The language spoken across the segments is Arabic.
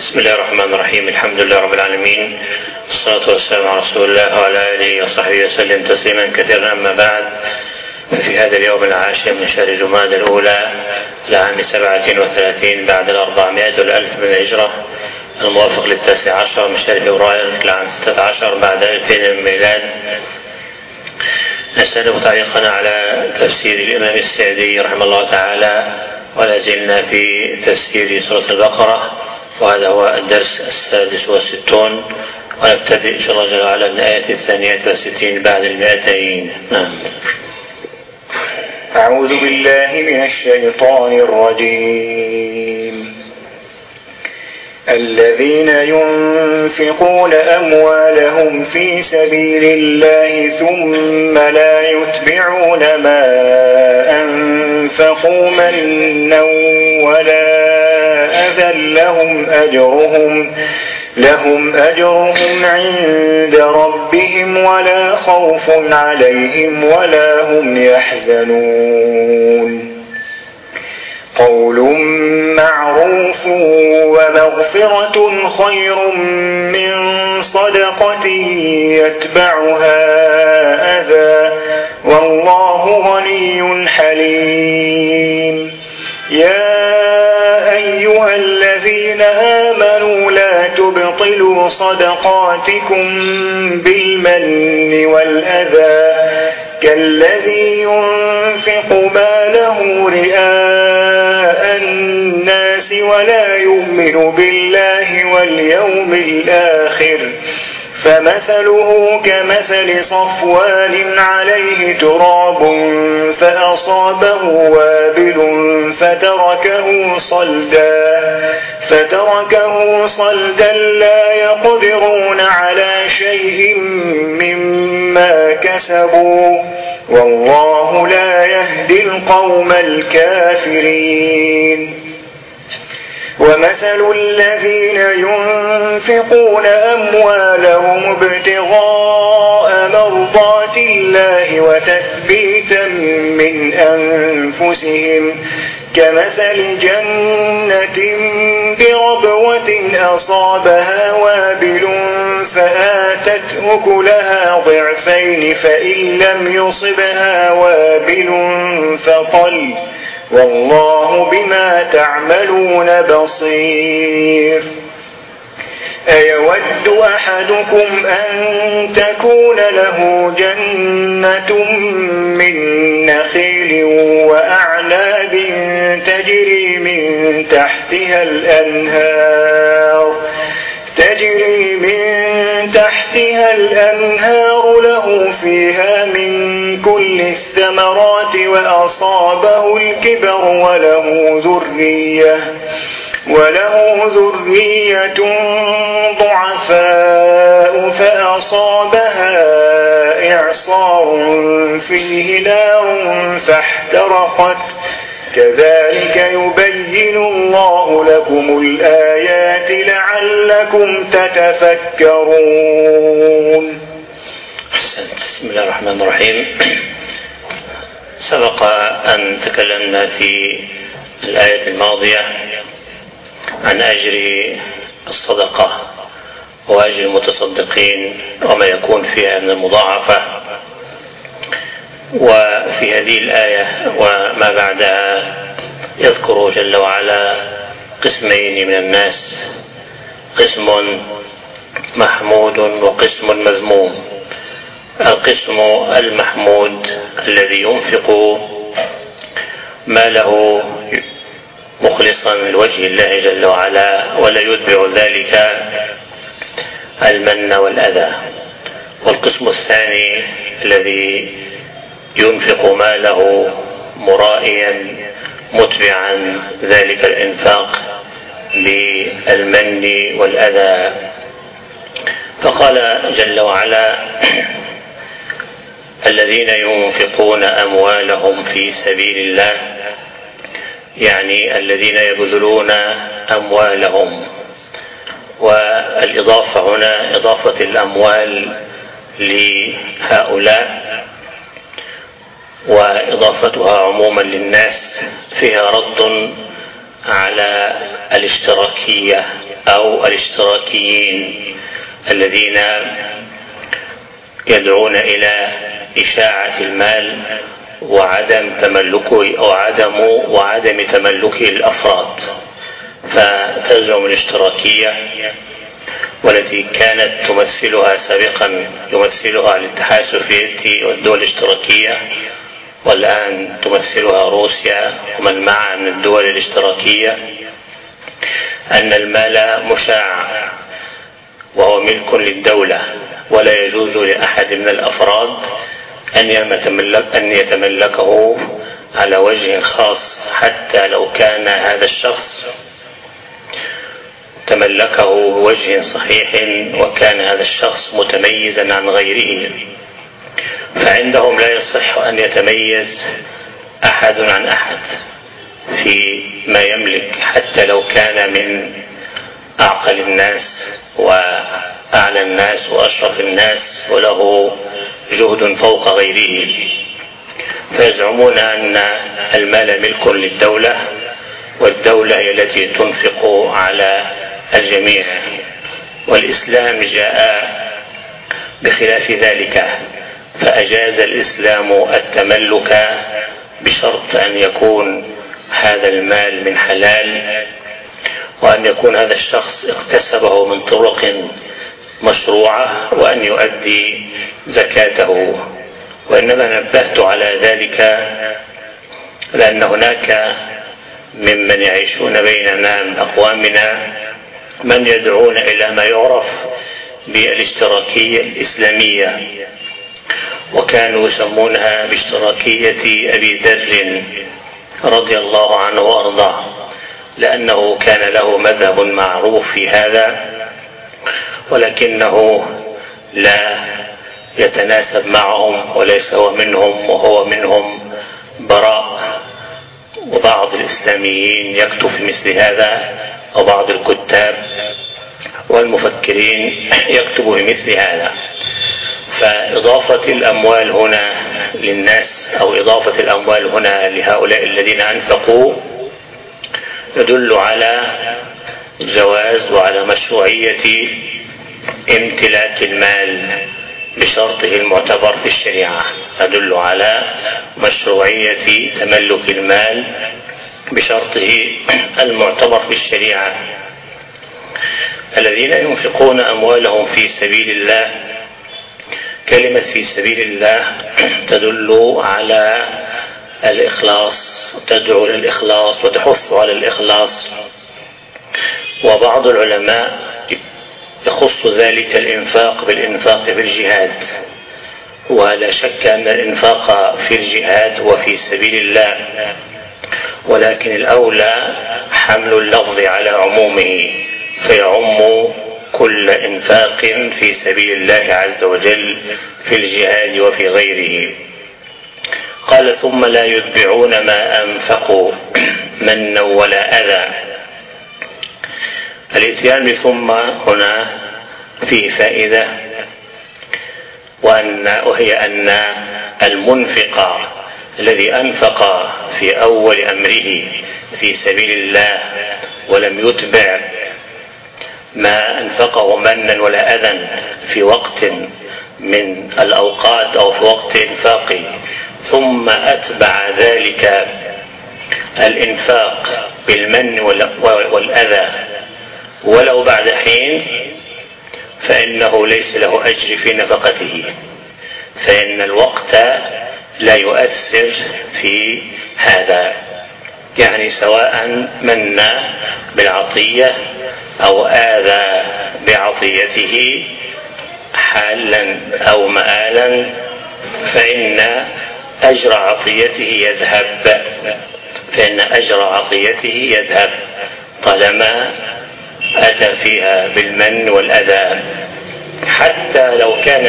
بسم الله الرحمن الرحيم. الحمد لله رب العالمين، والصلاة والسلام على رسول الله وعلى آله وصحبه وسلم تسليما كثيرا. أما بعد، ففي هذا اليوم العاشر من شهر جمادى الأولى لعام 37 بعد 400 والألف من الهجرة، الموافق ل19 من شهر فبراير لعام 16 بعد 2000 من الميلاد، نستأنف تعليقنا على تفسير الإمام السعدي رحمه الله تعالى، ولا زلنا في تفسير سورة البقرة، وهذا هو الدرس 66، ونبتدئ إن شاء الله جل وعلا من الآية 62 بعد 200. نعم. أعوذ بالله من الشيطان الرجيم. الذين ينفقون أموالهم في سبيل الله ثم لا يتبعون ما أنفقوا منا ولا أذى لهم أجرهم عند ربهم ولا خوف عليهم ولا هم يحزنون. قول معروف ومغفرة خير من صدقة يتبعها أذى، والله غني حليم. يا أيها الذين آمنوا لا تبطلوا صدقاتكم بالمن والأذى كالذي ينفق ماله رئاء الناس ولا يؤمن بالله واليوم الآخر، فمثله كمثل صفوان عليه تراب فأصابه وابل فتركه صلدا لا يقدرون على شيء مما كسبوا، والله لا يهدي القوم الكافرين. ومثل الذين ينفقون أموالهم ابتغاء مرضات الله وتثبيتا من أنفسهم كمثل جنة بربوة أصابها وابل فآتت أكلها ضعفين فإن لم يصبها وابل فطل، والله بما تعملون بصير. أيود أحدكم أن تكون له جنة من نخيل وأعناب تجري من تحتها الأنهار له فيها من كل الثمرات وأصابه الكبر وله ذرية ضعفاء فأصابها إعصار فيه نار فاحترقت، كذلك يبين الله لكم الآيات لعلكم تتفكرون. بسم الله الرحمن الرحيم. سبق أن تكلمنا في الآية الماضية عن أجر الصدقة وأجر المتصدقين وما يكون فيها من المضاعفة، وفي هذه الآية وما بعدها يذكر جل وعلا قسمين من الناس، قسم محمود وقسم مذموم. القسم المحمود الذي ينفق ماله مخلصا لوجه الله جل وعلا ولا يتبع ذلك المن والأذى. والقسم الثاني الذي ينفق ماله مرائيا متبعا ذلك الإنفاق بالمن والأذى. فقال جل وعلا: الذين ينفقون أموالهم في سبيل الله، يعني الذين يبذلون أموالهم. والإضافة هنا إضافة الأموال لهؤلاء، وإضافتها عموما للناس فيها رد على الاشتراكية أو الاشتراكيين الذين يدعون إلى إشاعة المال وعدم تملكه أو وعدم تملكه الأفراد. فتزعم الاشتراكية والتي كانت تمثلها سابقا يمثلها الاتحاد السوفيتي والدول الاشتراكية، والآن تمثلها روسيا ومن معها من الدول الاشتراكية، أن المال مشاع وهو ملك للدولة، ولا يجوز لأحد من الأفراد أن يتملكه على وجه خاص، حتى لو كان هذا الشخص تملكه بوجه صحيح وكان هذا الشخص متميزا عن غيره. فعندهم لا يصح أن يتميز أحد عن أحد في ما يملك، حتى لو كان من أعقل الناس وأعلى الناس وأشرف الناس وله جهد فوق غيره. فيزعمون أن المال ملك للدولة، والدولة هي التي تنفق على الجميع، والإسلام جاء بخلاف ذلك، فأجاز الإسلام التملك بشرط أن يكون هذا المال من حلال، وأن يكون هذا الشخص اكتسبه من طرق مشروعة، وأن يؤدي زكاته. وإنما نبهت على ذلك لأن هناك ممن يعيشون بيننا من أقوامنا من يدعون إلى ما يعرف بالاشتراكية الإسلامية، وكانوا يسمونها باشتراكية أبي ذر رضي الله عنه وأرضاه، لأنه كان له مذهب معروف في هذا، ولكنه لا يتناسب معهم وليس هو منهم وهو منهم براء. وبعض الإسلاميين يكتب في مثل هذا، وبعض الكتاب والمفكرين يكتب بمثل هذا. فإضافة الأموال هنا للناس أو إضافة الأموال هنا لهؤلاء الذين أنفقوا يدل على جواز وعلى مشروعية امتلاك المال بشرطه المعتبر في الشريعة، يدل على مشروعية تملك المال بشرطه المعتبر في الشريعة. الذين ينفقون أموالهم في سبيل الله، كلمة في سبيل الله تدل على الإخلاص، تدعو للإخلاص وتحث على الإخلاص. وبعض العلماء يخص ذلك الإنفاق بالإنفاق في الجهاد، ولا شك أن الإنفاق في الجهاد وفي سبيل الله، ولكن الأولى حمل اللفظ على عمومه فيعم كل إنفاق في سبيل الله عز وجل في الجهاد وفي غيره. قال ثم لا يتبعون ما أنفقوا منا ولا أذى. الاتيان بثم هنا فيه فائدة، وهي أن المنفق الذي أنفق في أول أمره في سبيل الله ولم يتبع ما أنفقه منا ولا أذى في وقت من الأوقات أو في وقت إنفاقه، ثم أتبع ذلك الإنفاق بالمن والأذى ولو بعد حين، فإنه ليس له أجر في نفقته، فإن الوقت لا يؤثر في هذا. يعني سواء من بالعطية أو آذى بعطيته حالا أو مآلا، فإن أجر عطيته يذهب طالما أتى فيها بالمن والأذى، حتى لو كان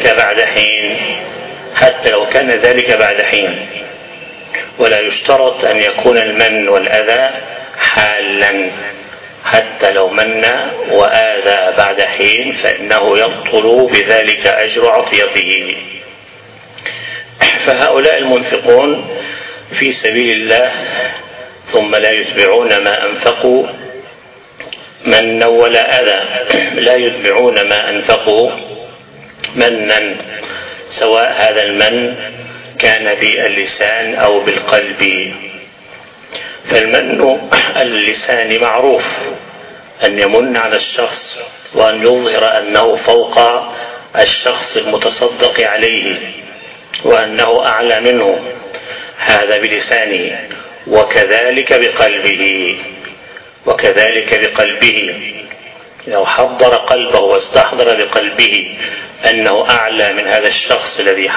ذلك بعد حين. ولا يشترط أن يكون المن والأذى حالا، حتى لو من وآذى بعد حين فإنه يبطل بذلك أجر عطيته. فهؤلاء المنفقون في سبيل الله ثم لا يتبعون ما أنفقوا من ولا أذى لا يتبعون ما أنفقوا منا، سواء هذا المن كان باللسان أو بالقلب. فالمن اللسان معروف، أن يمن على الشخص وأن يظهر أنه فوق الشخص المتصدق عليه وأنه أعلى منه، هذا بلسانه. وكذلك بقلبه لو حضر قلبه واستحضر بقلبه أنه أعلى من هذا الشخص الذي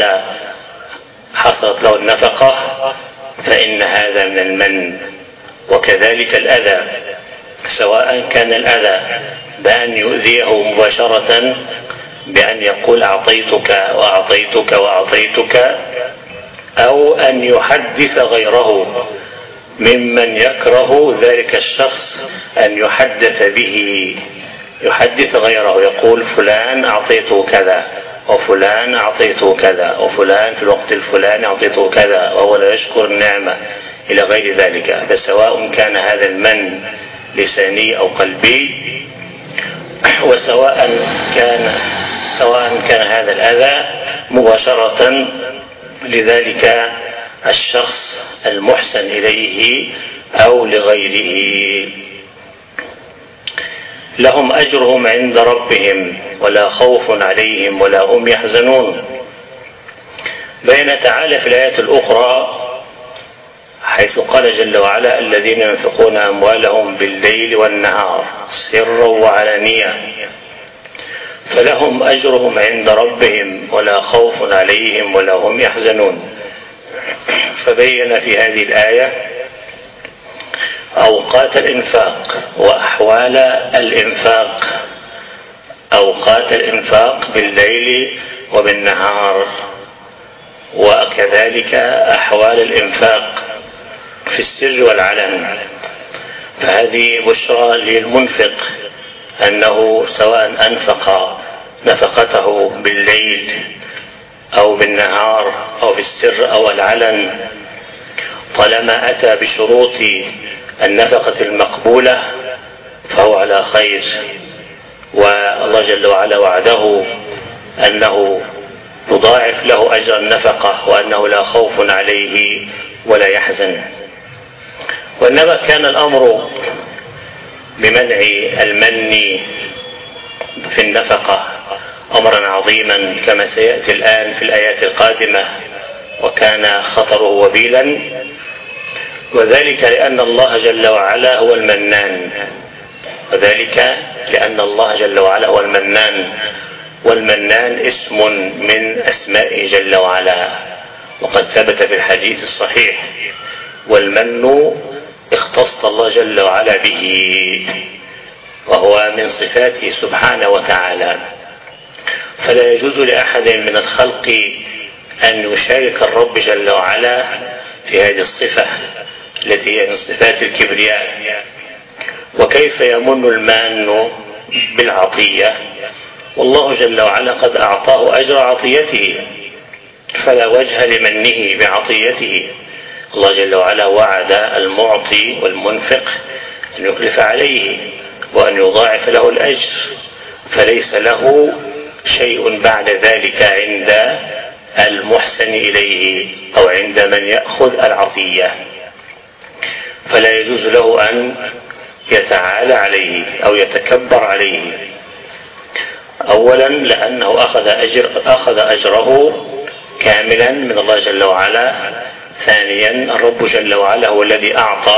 حصلت له النفقة، فإن هذا من المن. وكذلك الأذى، سواء كان الأذى بأن يؤذيه مباشرة بأن يقول أعطيتك وأعطيتك وأعطيتك، أو أن يحدث غيره ممن يكره ذلك الشخص أن يحدث به، يحدث غيره يقول فلان أعطيته كذا وفلان أعطيته كذا وفلان في الوقت الفلاني أعطيته كذا وهو لا يشكر النعمة إلى غير ذلك. فسواء كان هذا المن لساني أو قلبي، وسواء كان هذا الأذى مباشرة لذلك الشخص المحسن إليه أو لغيره. لهم أجرهم عند ربهم ولا خوف عليهم ولا هم يحزنون. بين تعالى في الآيات الأخرى حيث قال جل وعلا الذين ينفقون أموالهم بالليل والنهار سرا وعلانية فلهم أجرهم عند ربهم ولا خوف عليهم ولا هم يحزنون. فبين في هذه الآية أوقات الإنفاق وأحوال الإنفاق، أوقات الإنفاق بالليل وبالنهار، وكذلك أحوال الإنفاق في السر والعلن. فهذه بشرى للمنفق أنه سواء أنفق نفقته بالليل أو بالنهار أو في السر أو العلن، طالما أتى بشروط النفقة المقبولة فهو على خير. والله جل وعلا وعده أنه يضاعف له أجر النفقة وأنه لا خوف عليه ولا يحزن. وإنما كان الأمر بمنع المن في النفقة أمرا عظيما كما سيأتي الآن في الآيات القادمة، وكان خطره وبيلا، وذلك لأن الله جل وعلا هو المنان، والمنان اسم من أسمائه جل وعلا، وقد ثبت في الحديث الصحيح والمن اختص الله جل وعلا به وهو من صفاته سبحانه وتعالى. فلا يجوز لأحد من الخلق أن يشارك الرب جل وعلا في هذه الصفة التي هي من صفات الكبرياء. وكيف يمن المان بالعطية والله جل وعلا قد أعطاه أجر عطيته، فلا وجه لمنه بعطيته. الله جل وعلا وعد المعطي والمنفق أن يخلف عليه وأن يضاعف له الأجر، فليس له شيء بعد ذلك عند المحسن إليه أو عند من يأخذ العطية. فلا يجوز له أن يتعالى عليه أو يتكبر عليه، أولا لأنه أخذ أجره كاملا من الله جل وعلا. ثانيا الرب جل وعلا هو الذي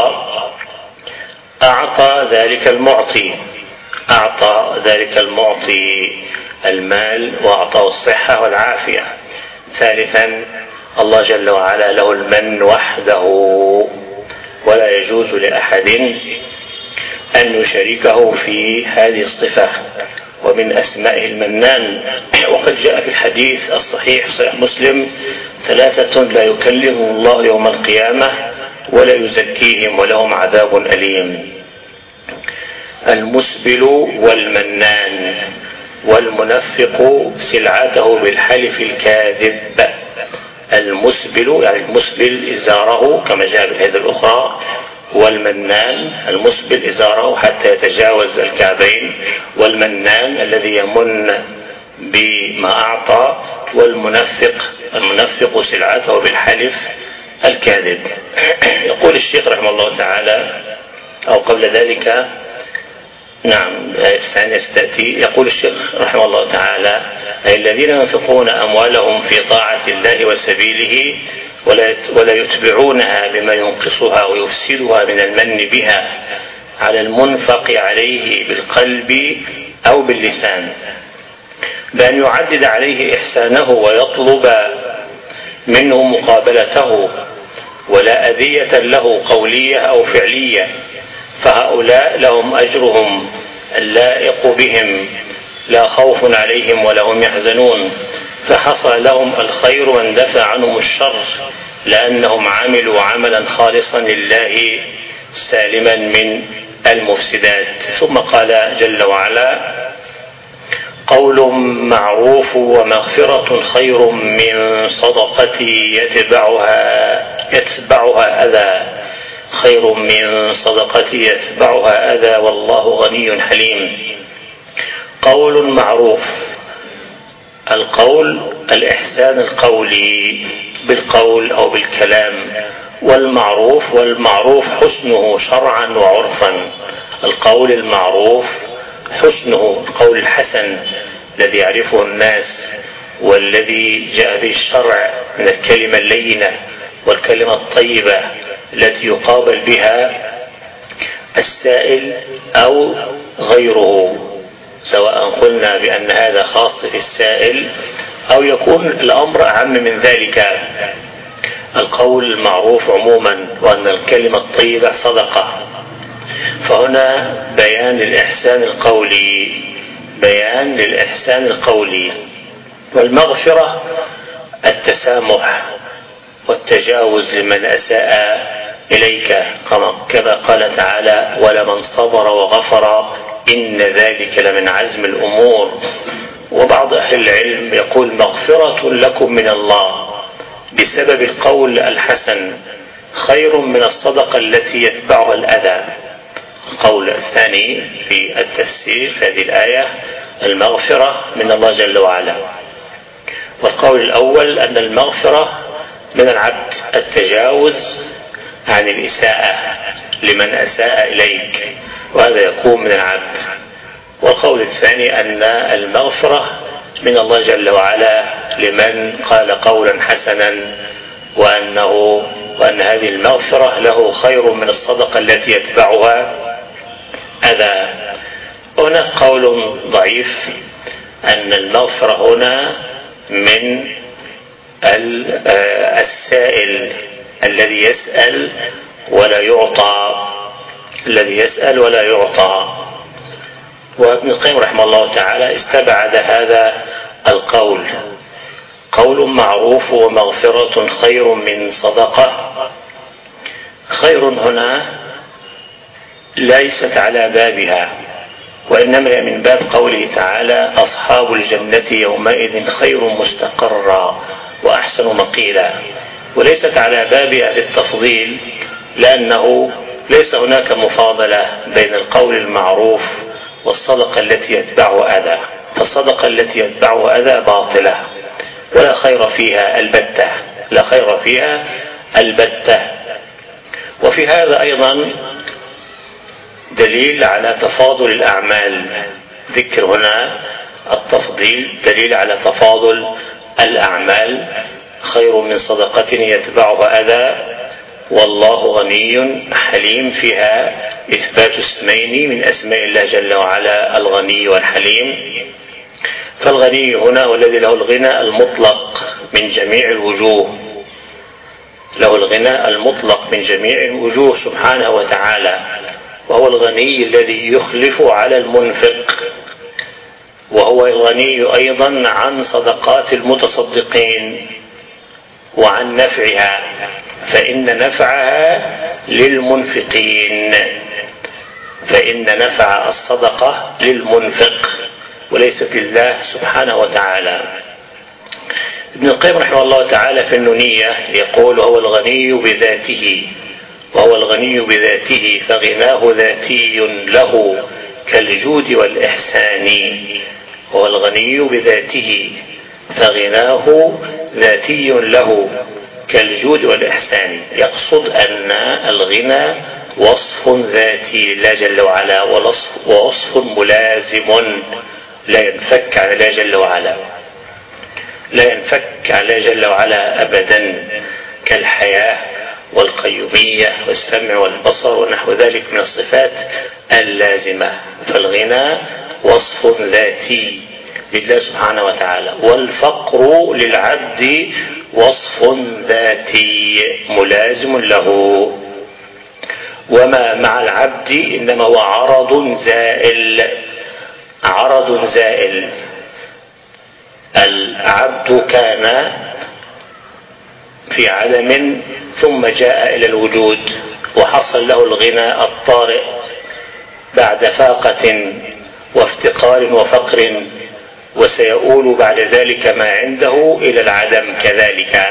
أعطى ذلك المعطي المال وأعطاه الصحة والعافية. ثالثا الله جل وعلا له المن وحده، ولا يجوز لأحد أن يشاركه في هذه الصفة، ومن أسمائه المنان. وقد جاء في الحديث الصحيح صحيح مسلم 3 لا يكلمهم الله يوم القيامة ولا يزكيهم ولهم عذاب أليم: المسبل والمنان والمنفق سلعته بالحلف الكاذب. المسبل يعني المسبل إزاره كما جاء في الحديث الأخرى، والمنان المسبل إزاره حتى يتجاوز الكعبين، والمنان الذي يمن بما أعطى، والمنفق سلعته بالحلف الكاذب. يقول الشيخ رحمه الله تعالى، أو قبل ذلك نعم ستأتي، يقول الشيخ رحمه الله تعالى: أي الذين ينفقون أموالهم في طاعة الله وسبيله ولا يتبعونها بما ينقصها ويفسدها من المن بها على المنفق عليه بالقلب أو باللسان، بأن يعدد عليه إحسانه ويطلب منه مقابلته، ولا أذية له قولية أو فعلية، فهؤلاء لهم أجرهم اللائق بهم، لا خوف عليهم ولا هم يحزنون، فحصل لهم الخير واندفع عنهم الشر، لأنهم عملوا عملا خالصا لله سالما من المفسدات. ثم قال جل وعلا: قول معروف ومغفرة خير من صدقة يتبعها أذى، خير من صدقة يتبعها أذى، والله غني حليم. قول معروف، القول الإحسان القولي بالقول أو بالكلام، والمعروف حسنه شرعا وعرفا. القول المعروف حسنه القول الحسن الذي يعرفه الناس، والذي جاء به الشرع من الكلمة اللينة والكلمة الطيبة التي يقابل بها السائل أو غيره، سواء قلنا بأن هذا خاص في السائل أو يكون الأمر أعم من ذلك. القول المعروف عموما، وأن الكلمة الطيبة صدقة. فهنا بيان للإحسان القولي. والمغفرة التسامح والتجاوز لمن أساء إليك، كما قال تعالى: ولمن صبر وغفر إن ذلك لمن عزم الأمور. وبعض أهل العلم يقول: مغفرة لكم من الله بسبب القول الحسن خير من الصدقة التي يتبعها الأذى. القول الثاني في التفسير في هذه الآية: المغفرة من الله جل وعلا. والقول الأول أن المغفرة من العبد، التجاوز عن الإساءة لمن أساء إليك، وهذا يكون من العبد. والقول الثاني أن المغفرة من الله جل وعلا لمن قال قولا حسنا، وأن هذه المغفرة له خير من الصدقة التي يتبعها أذى. هناك قول ضعيف أن المغفرة هنا من السائل الذي يسأل ولا يعطى، وابن القيم رحمه الله تعالى استبعد هذا القول. قول معروف ومغفرة خير من صدقة، خير هنا ليست على بابها، وإنما من باب قوله تعالى: أصحاب الجنة يومئذ خير مستقرا وأحسن مقيلا، وليست على بابها للتفضيل، لأنه ليس هناك مفاضلة بين القول المعروف والصدقة التي يتبعه أذى، فالصدقة التي يتبعه أذى باطلة ولا خير فيها البتة. وفي هذا أيضا دليل على تفاضل الأعمال، ذكر هنا التفضيل دليل على تفاضل الأعمال. خير من صدقة يتبعها أذى، والله غني حليم، فيها إثبات اسمين من أسماء الله جل وعلا: الغني والحليم. فالغني هنا والذي له الغنى المطلق من جميع الوجوه، سبحانه وتعالى، وهو الغني الذي يخلف على المنفق، وهو الغني أيضا عن صدقات المتصدقين وعن نفعها، فإن نفعها للمنفقين، فإن نفع الصدقة للمنفق وليست لله سبحانه وتعالى. ابن القيم رحمه الله تعالى في النونية يقول: هو الغني بذاته، وهو الغني بذاته فغناه ذاتي له كالجود والإحسان. وهو الغني بذاته فغناه ذاتي له كالجود والإحسان. يقصد أن الغنى وصف ذاتي لله جل وعلا، ووصف ملازم لا ينفك عن الله جل وعلا، لا ينفك عن الله جل وعلا أبدا، كالحياة والقيومية والسمع والبصر ونحو ذلك من الصفات اللازمة. فالغنى وصف ذاتي لله سبحانه وتعالى، والفقر للعبد وصف ذاتي ملازم له. وما مع العبد إنما هو عرض زائل، عرض زائل. العبد كان في عدم ثم جاء إلى الوجود، وحصل له الغنى الطارئ بعد فاقة وافتقار وفقر، وسيؤول بعد ذلك ما عنده إلى العدم كذلك،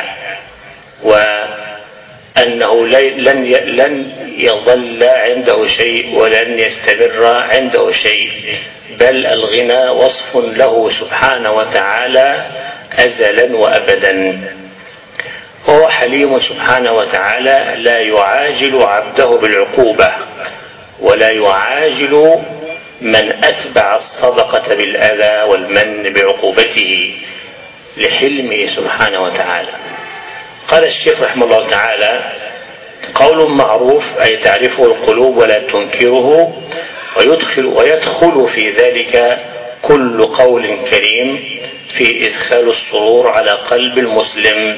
وأنه لن يظل عنده شيء ولن يستمر عنده شيء، بل الغنى وصف له سبحانه وتعالى أزلا وأبدا. هو حليم سبحانه وتعالى، لا يعاجل عبده بالعقوبة، ولا يعاجل من أتبع الصدقة بالأذى والمن بعقوبته لحلمه سبحانه وتعالى. قال الشيخ رحمه الله تعالى: قول معروف أي تعرفه القلوب ولا تنكره، ويدخل في ذلك كل قول كريم في إدخال السرور على قلب المسلم،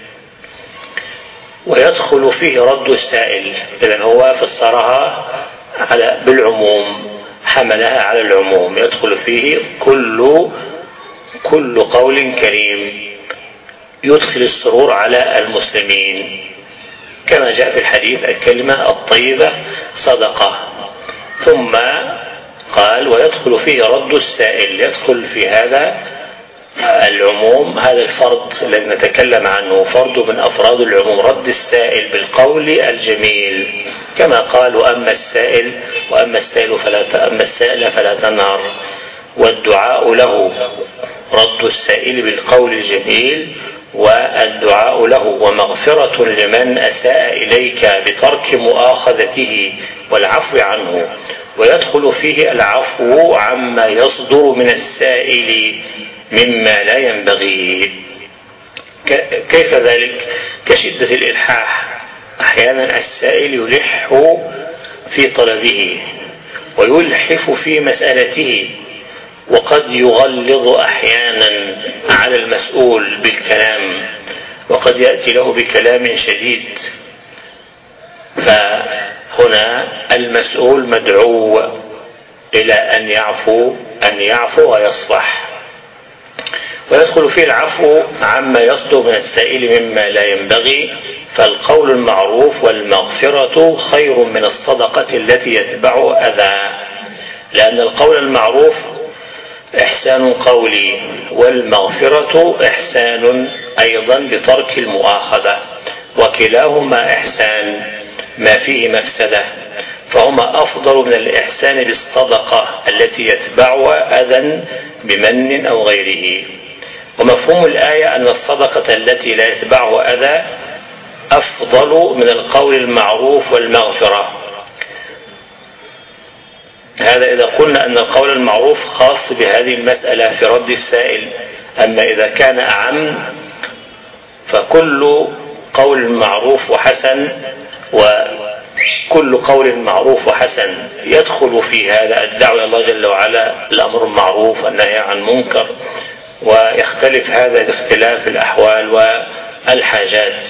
ويدخل فيه رد السائل. إذن هو فسرها بالعموم، حملها على العموم، يدخل فيه كل قول كريم يدخل السرور على المسلمين، كما جاء في الحديث: الكلمة الطيبة صدقة. ثم قال: ويدخل فيه رد السائل. يدخل في هذا العموم هذا الفرد الذي نتكلم عنه، فرد من أفراد العموم، رد السائل بالقول الجميل، كما قال: وأما السائل فلا تنهر. والدعاء له، رد السائل بالقول الجميل والدعاء له، ومغفرة لمن أساء إليك بترك مؤاخذته والعفو عنه. ويدخل فيه العفو عما يصدر من السائل مما لا ينبغي. كيف ذلك؟ كشدة الإلحاح، أحيانا السائل يلح في طلبه ويلحف في مسألته، وقد يغلظ أحيانا على المسؤول بالكلام، وقد يأتي له بكلام شديد، فهنا المسؤول مدعو إلى أن يعفو ويصفح. ويدخل فيه العفو عما يصدر من السائل مما لا ينبغي، فالقول المعروف والمغفرة خير من الصدقة التي يتبعه أذى، لأن القول المعروف إحسان قولي، والمغفرة إحسان أيضا بترك المؤاخذة، وكلاهما إحسان ما فيه مفسدة، فهما أفضل من الإحسان بالصدقة التي يتبعها أذى بمن أو غيره. ومفهوم الآية أن الصدقة التي لا يتبعها أذى أفضل من القول المعروف والمغفرة. هذا إذا قلنا أن القول المعروف خاص بهذه المسألة في رد السائل، أما إذا كان أعم فكل قول معروف وحسن، وكل قول معروف وحسن يدخل في هذا الدعوة إلى الله جل وعلا، الأمر المعروف والنهي عن منكر، ويختلف هذا باختلاف الأحوال والحاجات.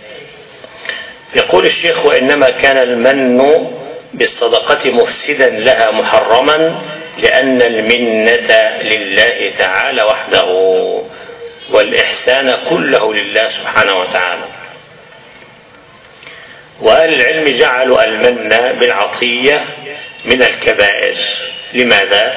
يقول الشيخ: وإنما كان المن بالصدقة مفسدا لها محرما، لأن المنة لله تعالى وحده، والإحسان كله لله سبحانه وتعالى. وأهل العلم جعلوا المن بالعطية من الكبائر. لماذا؟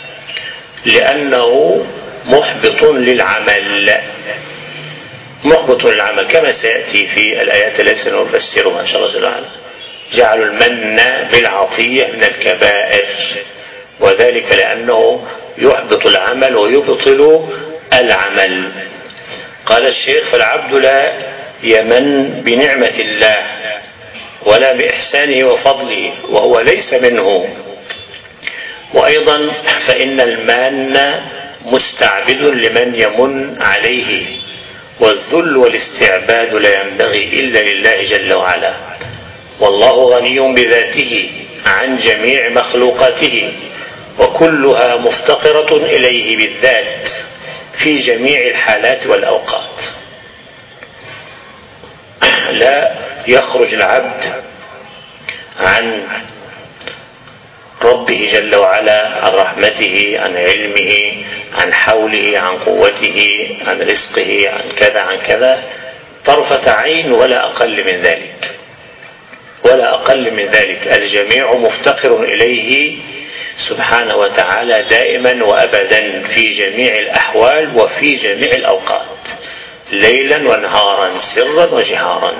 لأنه محبط للعمل، محبط للعمل، كما سيأتي في الآيات التي سنفسرها إن شاء الله جل وعلا. جعلوا المن بالعطية من الكبائر، وذلك لأنه يحبط العمل ويبطل العمل. قال الشيخ: فالعبد لا يمن بنعمة الله ولا بإحسانه وفضله وهو ليس منه. وأيضا فإن المان مستعبد لمن يمن عليه، والذل والاستعباد لا ينبغي إلا لله جل وعلا، والله غني بذاته عن جميع مخلوقاته، وكلها مفتقرة إليه بالذات في جميع الحالات والأوقات. لا يخرج العبد عن ربه جل وعلا، عن رحمته، عن علمه، عن حوله، عن قوته، عن رزقه، عن كذا عن كذا طرفة عين ولا أقل من ذلك، ولا أقل من ذلك. الجميع مفتقر إليه سبحانه وتعالى دائما وأبدا في جميع الأحوال وفي جميع الأوقات، ليلا ونهارا، سرا وجهارا.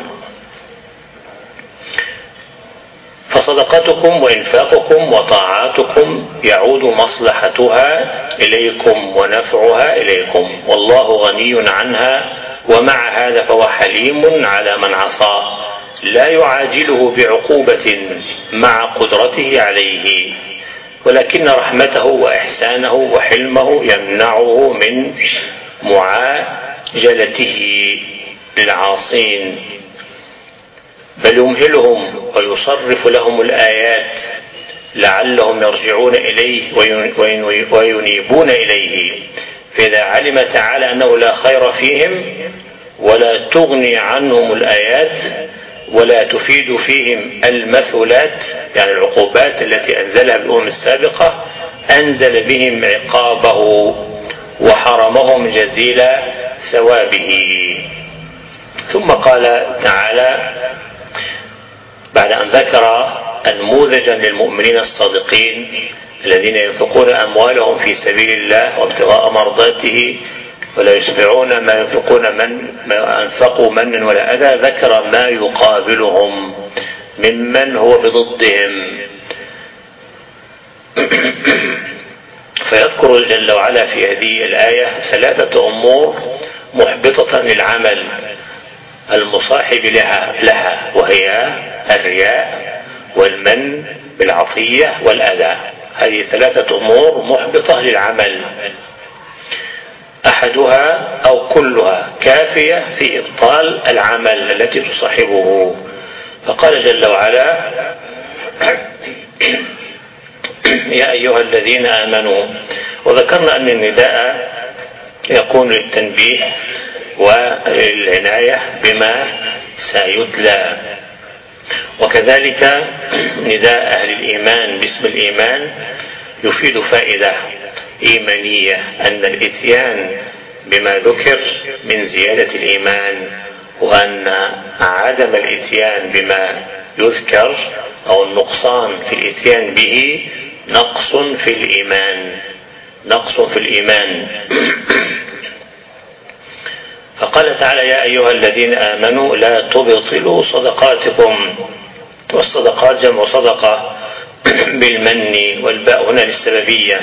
فصدقاتكم وإنفاقكم وطاعاتكم يعود مصلحتها إليكم ونفعها إليكم، والله غني عنها، ومع هذا فهو حليم على من عصاه، لا يعاجله بعقوبة مع قدرته عليه، ولكن رحمته وإحسانه وحلمه يمنعه من معاجلته للعاصين، بل يمهلهم ويصرف لهم الآيات لعلهم يرجعون إليه وينيبون إليه. فإذا علم تعالى أنه لا خير فيهم ولا تغني عنهم الآيات ولا تفيد فيهم المثلات، يعني العقوبات التي أنزلها بالأمم السابقة، أنزل بهم عقابه وحرمهم جزيل ثوابه. ثم قال تعالى بعد أن ذكر نموذجا للمؤمنين الصادقين الذين ينفقون أموالهم في سبيل الله وابتغاء مرضاته ولا يشبعون ما أنفقوا من ولا أذى، ذكر ما يقابلهم ممن هو بضدهم، فيذكر جل وعلا في هذه الآية 3 أمور محبطة للعمل المصاحب لها، وهي الرياء والمن بالعطية والأذى. هذه 3 أمور محبطة للعمل، أحدها أو كلها كافية في إبطال العمل التي تصاحبه. فقال جل وعلا: يا أيها الذين آمنوا. وذكرنا أن النداء يكون للتنبيه والعناية بما سيتلى، وكذلك نداء أهل الإيمان باسم الإيمان يفيد فائدة إيمانية، أن الإتيان بما ذكر من زيادة الإيمان، وأن عدم الإتيان بما يذكر أو النقصان في الإتيان به نقص في الإيمان، نقص في الإيمان. فقال تعالى: يا أيها الذين آمنوا لا تبطلوا صدقاتكم. والصدقات جمع صدقة بالمن، والباء هنا للسببية.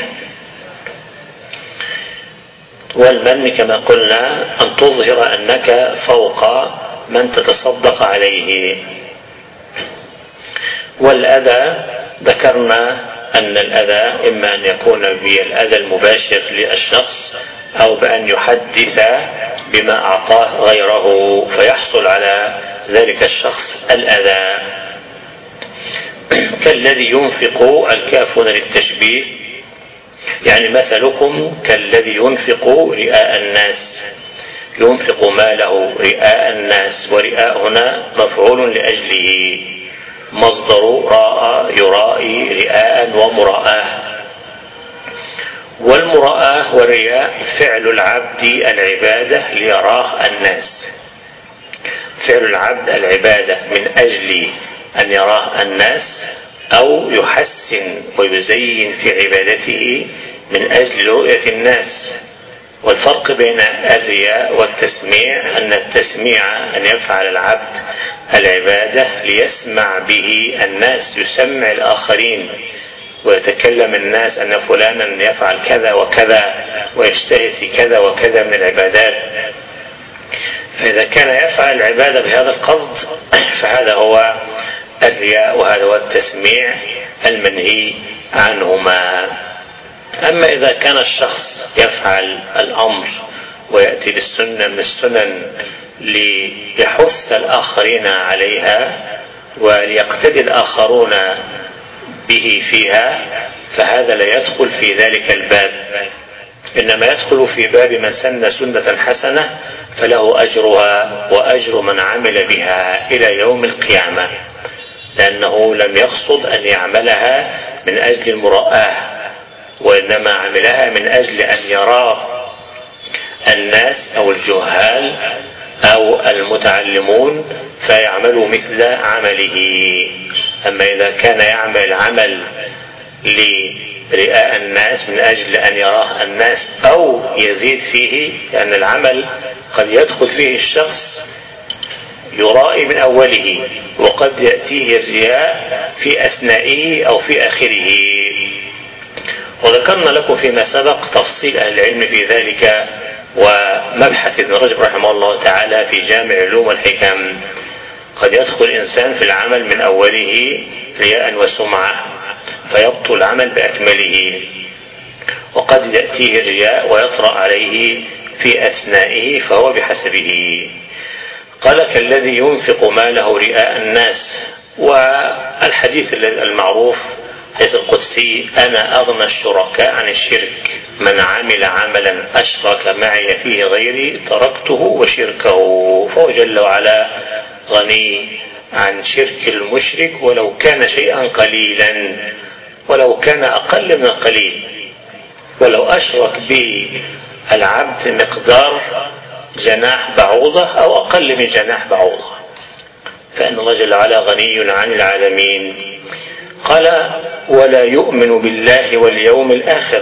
والمن كما قلنا أن تظهر أنك فوق من تتصدق عليه. والأذى ذكرنا أن الأذى إما أن يكون بالأذى المباشر للشخص أو بأن يحدث بما أعطاه غيره فيحصل على ذلك الشخص الأذى، كالذي ينفق، الكافون للتشبيه، يعني مثلكم كالذي ينفق رئاء الناس، ينفق ماله رئاء الناس، ورئاء هنا مفعول لأجله، مصدر راء يرائي رئاء ومراءه. والمراءة والرياء فعل العبد العبادة ليراه الناس، فعل العبد العبادة من أجل أن يراه الناس، أو يحسن ويزين في عبادته من أجل رؤية الناس، والفرق بين الرياء والتسميع أن التسميع أن يفعل العبد العبادة ليسمع به الناس، يسمع الآخرين ويتكلم الناس أن فلانا يفعل كذا وكذا ويجتهد في كذا وكذا من العبادات. فإذا كان يفعل العبادة بهذا القصد فهذا هو الرياء وهذا هو التسميع المنهي عنهما. أما إذا كان الشخص يفعل الأمر ويأتي بالسنة من السنن ليحث الآخرين عليها وليقتدي الآخرون به فيها، فهذا لا يدخل في ذلك الباب، إنما يدخل في باب من سن سنة حسنة فله أجرها وأجر من عمل بها إلى يوم القيامة، لأنه لم يقصد أن يعملها من أجل المرآة، وإنما عملها من أجل أن يرى الناس أو الجهال أو المتعلمون فيعملوا مثل عمله. أما إذا كان يعمل عمل لرئاء الناس من أجل أن يراه الناس أو يزيد فيه، لأن العمل قد يدخل فيه الشخص يرائي من أوله وقد يأتيه الرياء في أثنائه أو في آخره. وذكرنا لكم فيما سبق تفصيل أهل العلم في ذلك ومبحث ابن رجب رحمه الله تعالى في جامع علوم والحكم. قد يدخل الإنسان في العمل من أوله رياء وسمعة فيبطل العمل بأكمله، وقد يأتيه الرياء ويطرأ عليه في أثنائه فهو بحسبه. قال كالذي ينفق ماله رئاء الناس. والحديث المعروف حيث القدسي أنا أغنى الشركاء عن الشرك، من عمل عملا أشرك معي فيه غيري تركته وشركه. فهو جل وعلا غني عن شرك المشرك ولو كان شيئا قليلا، ولو كان أقل من القليل، ولو أشرك به العبد مقدار جناح بعوضة أو أقل من جناح بعوضة، فإن الله جل وعلا غني عن العالمين. قال ولا يؤمن بالله واليوم الآخر.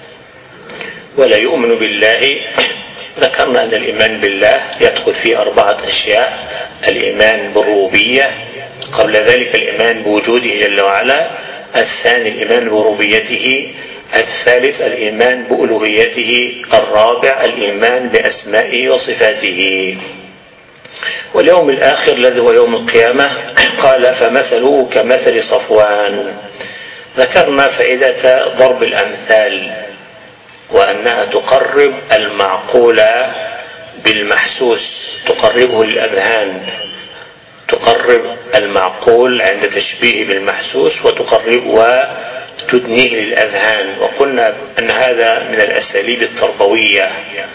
ولا يؤمن بالله، ذكرنا أن الإيمان بالله يدخل فيه 4 أشياء: الإيمان بالربوبية، قبل ذلك الإيمان بوجوده جل وعلا، الثاني الإيمان بربوبيته، الثالث الإيمان بألوهيته، الرابع الإيمان بأسمائه وصفاته. واليوم الآخر الذي هو يوم القيامة قال فمثله كمثل صفوان. ذكرنا فائدة ضرب الأمثال وأنها تقرب المعقول بالمحسوس، تقربه للأذهان، تقرب المعقول عند تشبيه بالمحسوس وتقرب وتدنيه للأذهان. وقلنا أن هذا من الأساليب التربوية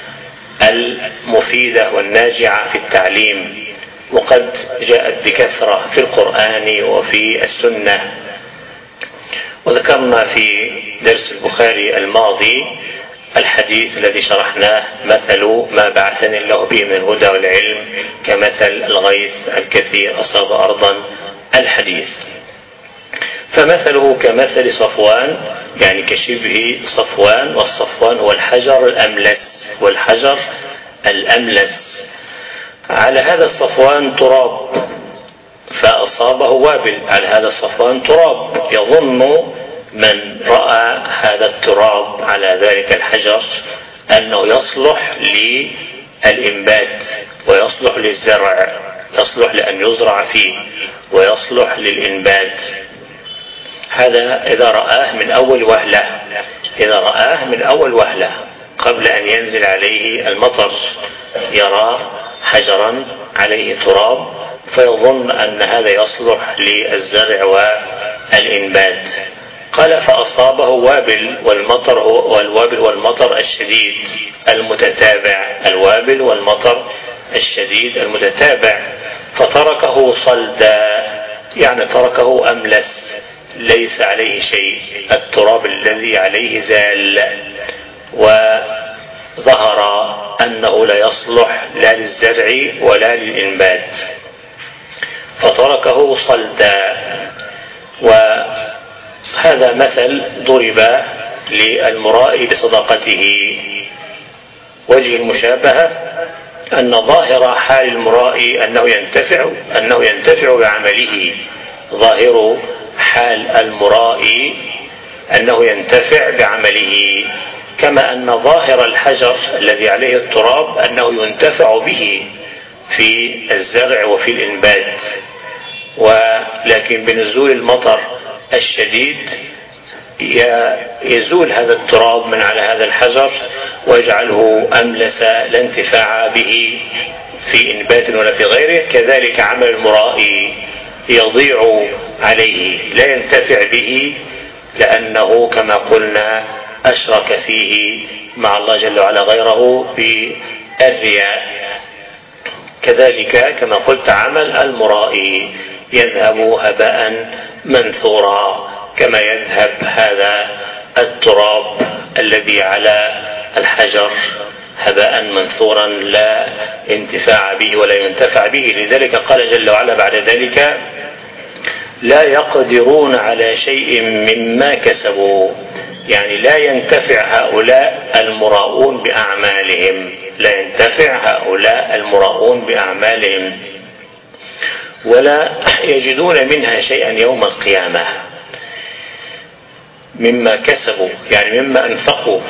المفيدة والناجعة في التعليم، وقد جاءت بكثرة في القرآن وفي السنة. وذكرنا في درس البخاري الماضي الحديث الذي شرحناه: مثل ما بعثني الله به من الهدى والعلم كمثل الغيث الكثير أصاب أرضا، الحديث. فمثله كمثل صفوان، يعني كشبه صفوان، والصفوان هو الحجر الأملس، والحجر الأملس. على هذا الصفوان تراب فأصابه وابل، على هذا الصفوان تراب، يظن من رأى هذا التراب على ذلك الحجر أنه يصلح للإنبات ويصلح للزرع، يصلح لأن يزرع فيه ويصلح للإنبات. هذا إذا رآه من أول وهلة، إذا رآه من أول وهلة قبل أن ينزل عليه المطر، يرى حجرا عليه تراب فيظن أن هذا يصلح للزرع والإنبات. قال فأصابه وابل، والمطر هو الوابل والمطر الشديد المتتابع، الوابل والمطر الشديد المتتابع، فتركه صلدا، يعني تركه أملس ليس عليه شيء، التراب الذي عليه زال، وظهر أنه لا يصلح لا للزرع ولا للإنبات، فتركه صلدا. وهذا مثل ضرب للمرائي بصدقته، وجه المشابهة أن ظاهر حال المرائي أنه ينتفع بعمله. ظاهر حال المرائي أنه ينتفع بعمله، كما أن ظاهر الحجر الذي عليه التراب أنه ينتفع به في الزرع وفي الإنبات. ولكن بنزول المطر الشديد يزول هذا التراب من على هذا الحجر ويجعله أملس لا انتفاع به في إنبات ولا في غيره. كذلك عمل المرائي يضيع عليه، لا ينتفع به، لأنه كما قلنا أشرك فيه مع الله جل وعلا غيره بالرياء. كذلك كما قلت عمل المرائي يذهب هباء منثورا، كما يذهب هذا التراب الذي على الحجر هباء منثورا لا انتفاع به ولا ينتفع به. لذلك قال جل وعلا بعد ذلك: لا يقدرون على شيء مما كسبوا. يعني لا ينتفع هؤلاء المراؤون بأعمالهم، لا ينتفع هؤلاء المراؤون بأعمالهم، ولا يجدون منها شيئا يوم القيامة مما كسبوا، يعني مما أنفقوا.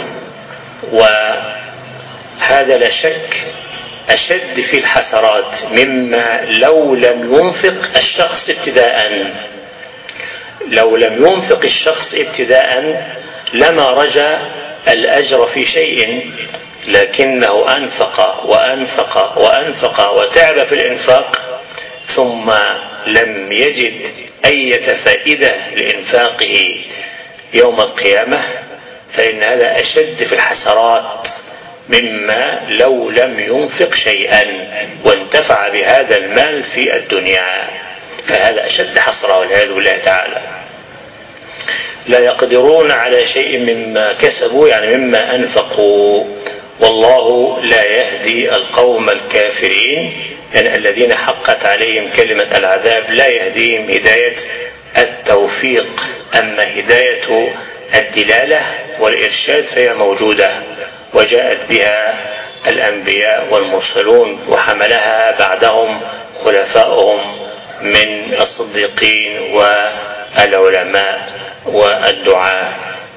وهذا لا شك أشد في الحسرات مما لو لم ينفق الشخص ابتداء. لو لم ينفق الشخص ابتداء لما رجى الأجر في شيء، لكنه أنفق وأنفق وأنفق وتعب في الإنفاق ثم لم يجد أي فائدة لإنفاقه يوم القيامة، فإن هذا أشد في الحسرات مما لو لم ينفق شيئا وانتفع بهذا المال في الدنيا، فهذا أشد حسرة والعياذ بالله تعالى. لا يقدرون على شيء مما كسبوا، يعني مما أنفقوا، والله لا يهدي القوم الكافرين، يعني الذين حقت عليهم كلمة العذاب لا يهديهم هداية التوفيق. أما هداية الدلالة والإرشاد فهي موجودة وجاءت بها الأنبياء والمرسلون، وحملها بعدهم خلفاؤهم من الصديقين والعلماء والدعاء.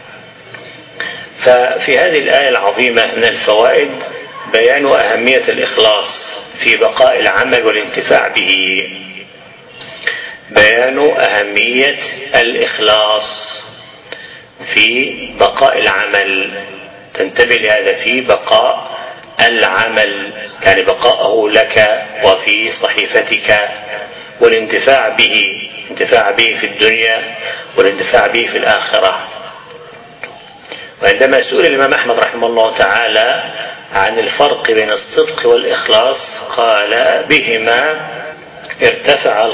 ففي هذه الآية العظيمة من الفوائد بيان أهمية الإخلاص في بقاء العمل والانتفاع به. بيان أهمية الإخلاص في بقاء العمل، تنتبه لهذا، في بقاء العمل، يعني بقاءه لك وفي صحيفتك، والانتفاع به، انتفاع به في الدنيا والانتفاع به في الآخرة. وعندما سئل الإمام أحمد رحمه الله تعالى عن الفرق بين الصدق والإخلاص قال: بهما ارتفع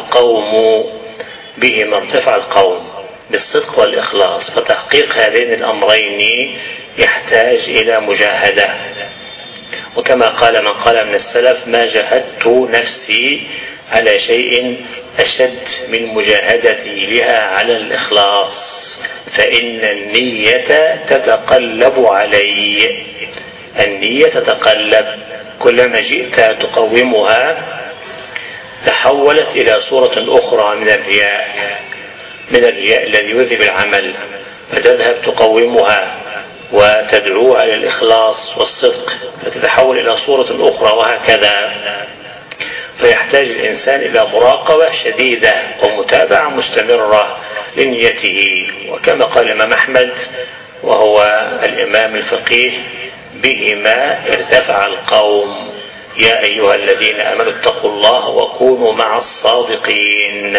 القوم، بالصدق والإخلاص. فتحقيق هذين الأمرين يحتاج إلى مجاهدة، وكما قال من قال من السلف: ما جهدت نفسي على شيء أشد من مجاهدتي لها على الإخلاص، فإن النية تتقلب علي. النية تتقلب، كلما جئت تقومها تحولت إلى صورة أخرى من الرياء الذي يذهب العمل، فتذهب تقومها وتدعوها للإخلاص والصدق فتتحول إلى صورة أخرى، وهكذا. فيحتاج الإنسان إلى مراقبة شديدة ومتابعة مستمرة لنيته. وكما قال الإمام أحمد وهو الإمام الفقيه: بهما ارتفع القوم، يا أيها الذين آمنوا اتقوا الله وكونوا مع الصادقين.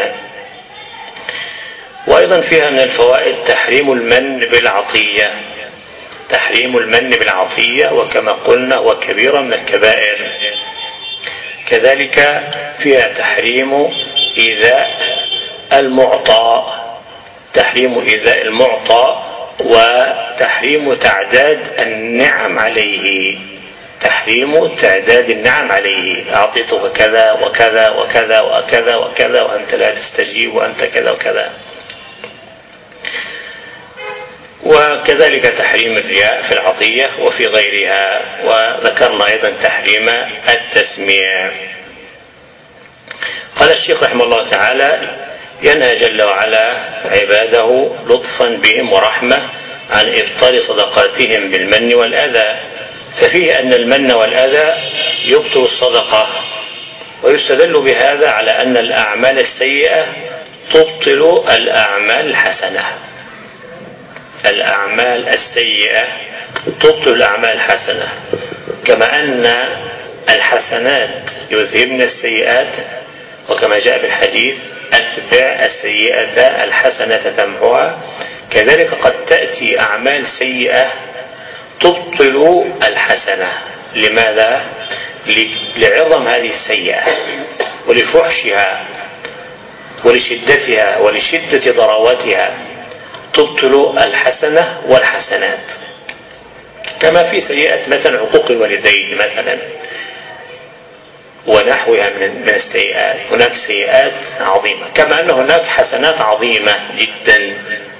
وأيضا فيها من الفوائد تحريم المن بالعطية، وكما قلنا هو كبيرة من الكبائر. كذلك فيها تحريم إيذاء المعطى، وتحريم تعداد النعم عليه. أعطيتك كذا وكذا وكذا وكذا وكذا وأنت لا تستجيب وأنت كذا وكذا. وكذلك تحريم الرياء في العطية وفي غيرها، وذكرنا أيضا تحريم التسمية. قال الشيخ رحمه الله تعالى: ينهى جل وعلا عباده لطفا بهم ورحمة عن إبطال صدقاتهم بالمن والأذى، ففيه أن المن والأذى يبطل الصدقة، ويستدل بهذا على أن الأعمال السيئة تبطل الأعمال الحسنة. الأعمال السيئة تبطل الأعمال الحسنة، كما أن الحسنات يذهبن السيئات، وكما جاء في الحديث: أتبع السيئة الحسنة تمحوها. كذلك قد تأتي أعمال سيئة تبطل الحسنة. لماذا؟ لعظم هذه السيئة ولفحشها ولشدتها ولشدة ضراوتها، تبطل الحسنة والحسنات. كما في سيئة مثلا عقوق الوالدين مثلا ونحوها من السيئات، هناك سيئات عظيمة، كما أن هناك حسنات عظيمة جدا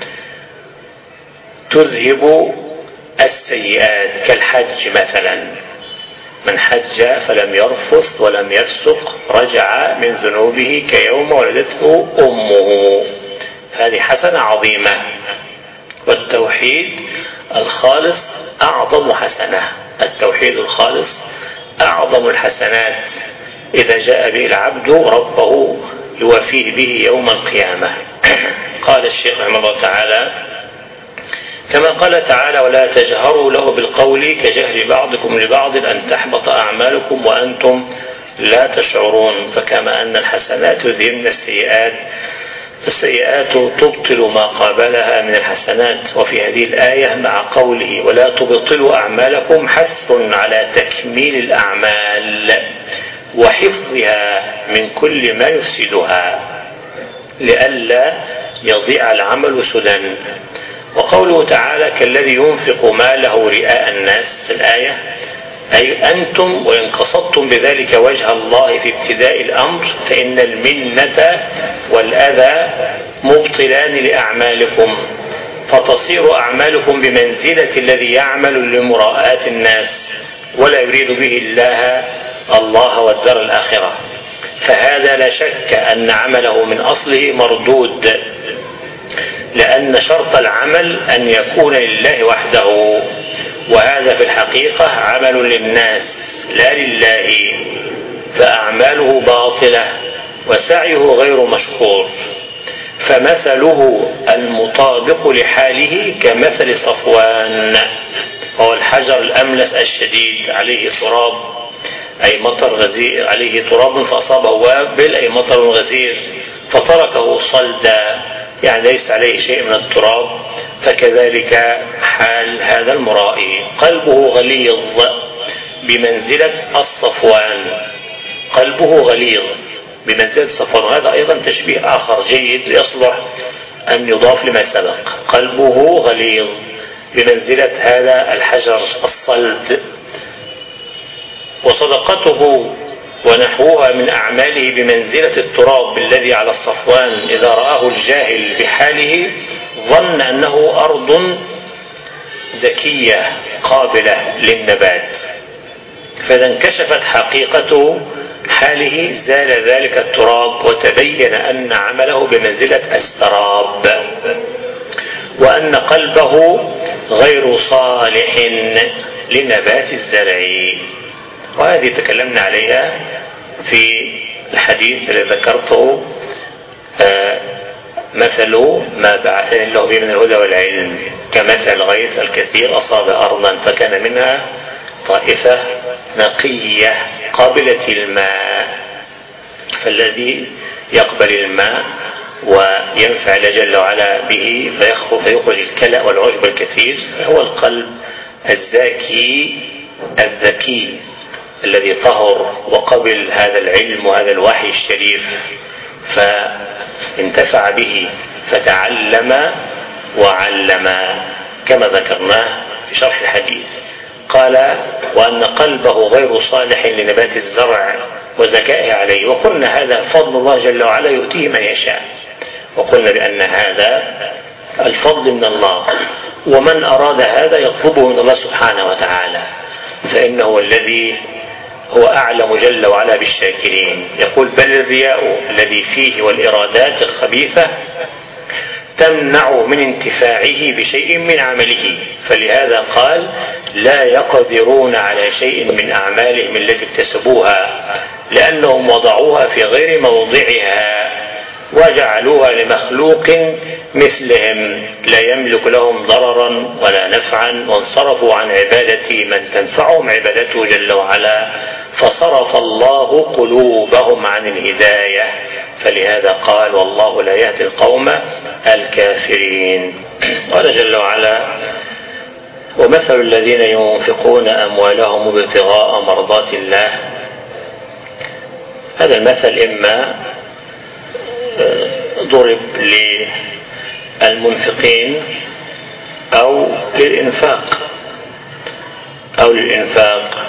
تذهب السيئات، كالحج مثلا: من حج فلم يرفث ولم يفسق رجع من ذنوبه كيوم ولدته أمه. هذه حسنة عظيمة. والتوحيد الخالص أعظم حسنة. التوحيد الخالص أعظم الحسنات إذا جاء به العبد ربه يوافيه به يوم القيامة. قال الشيخ رحمه الله تعالى: كما قال تعالى: ولا تجهروا له بالقول كجهر بعضكم لبعض أن تحبط أعمالكم وأنتم لا تشعرون. فكما أن الحسنات يذهبن السيئات، السيئات تبطل ما قابلها من الحسنات. وفي هذه الآية مع قوله: ولا تبطلوا أعمالكم، حث على تكميل الأعمال وحفظها من كل ما يفسدها لئلا يضيع العمل سدى. وقوله تعالى: كالذي ينفق ماله رئاء الناس في الآية، أي أنتم وإن قصدتم بذلك وجه الله في ابتداء الأمر فإن المنة والأذى مبطلان لأعمالكم، فتصير أعمالكم بمنزلة الذي يعمل لمراءات الناس ولا يريد به الله والدار الآخرة. فهذا لا شك أن عمله من أصله مردود، لأن شرط العمل أن يكون لله وحده، وهذا في الحقيقة عمل للناس لا لله، فأعماله باطلة وسعيه غير مشكور. فمثله المطابق لحاله كمثل صفوان، هو الحجر الأملس الشديد عليه تراب، أي مطر غزير، عليه تراب فأصابه وابل، أي مطر غزير فتركه صلدا، يعني ليس عليه شيء من التراب. فكذلك حال هذا المرائي، قلبه غليظ بمنزلة الصفوان، قلبه غليظ بمنزلة الصفوان. هذا أيضا تشبيه آخر جيد يصلح أن يضاف لما سبق. قلبه غليظ بمنزلة هذا الحجر الصلد. وصدقته ونحوها من أعماله بمنزلة التراب الذي على الصفوان، إذا رآه الجاهل بحاله ظن أنه أرض زكية قابلة للنبات، فإذا انكشفت حقيقة حاله زال ذلك التراب وتبين أن عمله بمنزلة السراب، وأن قلبه غير صالح لنبات الزرع. وهذه تكلمنا عليها في الحديث الذي ذكرته: مثل ما بعثني الله به من الهدى والعلم كمثل الغيث الكثير أصاب أرضا فكان منها طائفة نقية قابلة الماء. فالذي يقبل الماء وينفع الله جل وعلا به فيخرج الكلأ والعشب الكثير هو القلب الذكي الذي طهر وقبل هذا العلم وهذا الوحي الشريف فانتفع به فتعلم وعلم، كما ذكرناه في شرح الحديث. قال: وأن قلبه غير صالح لنبات الزرع وزكائه عليه. وقلنا هذا فضل الله جل وعلا يؤتيه من يشاء، وقلنا بأن هذا الفضل من الله، ومن أراد هذا يطلبه من الله سبحانه وتعالى، فإنه الذي هو أعلم جل وعلا بالشاكرين. يقول: بل الرياء الذي فيه والإرادات الخبيثة تمنع من انتفاعه بشيء من عمله، فلهذا قال: لا يقدرون على شيء من أعمالهم التي اكتسبوها، لأنهم وضعوها في غير موضعها وجعلوها لمخلوق مثلهم لا يملك لهم ضررا ولا نفعا، وانصرفوا عن عبادة من تنفعهم عبادته جل وعلا، فصرف الله قلوبهم عن الهداية، فلهذا قال: والله لا يهدي القوم الكافرين. قال جل وعلا: ومثل الذين ينفقون أموالهم ابتغاء مرضات الله. هذا المثل إما ضرب للمنفقين أو للإنفاق.